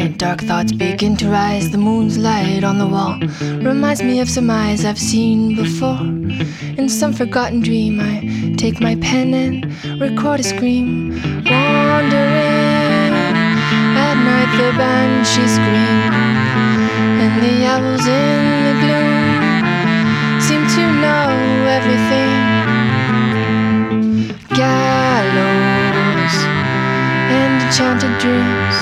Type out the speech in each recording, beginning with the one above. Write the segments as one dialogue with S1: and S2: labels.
S1: night, dark thoughts begin to rise. The moon's light on the wall reminds me of some eyes I've seen before. In some forgotten dream, I take my pen and record a scream. Wandering at night, the banshees scream, and the owls in the gloom seem to know everything. Gallows and enchanted dreams.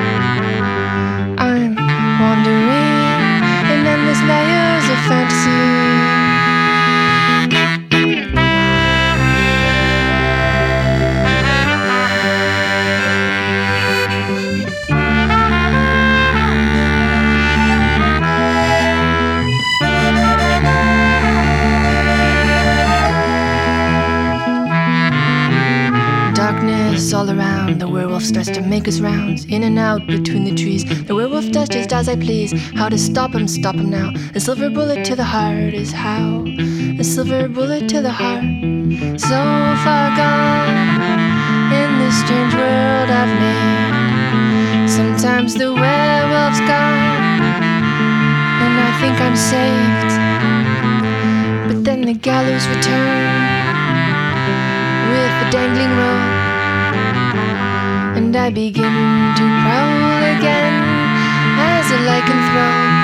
S1: I'm wandering in endless layers of fantasy. Darkness all around, the werewolf starts to make his rounds in and out between the trees. The werewolf does just as I please. How to stop him now. A silver bullet to the heart is how. A silver bullet to the heart. So far gone in this strange world I've made. Sometimes the werewolf's gone and I think I'm saved, but then the gallows return with the dangling rope, and I begin to prowl again as a lycanthrope.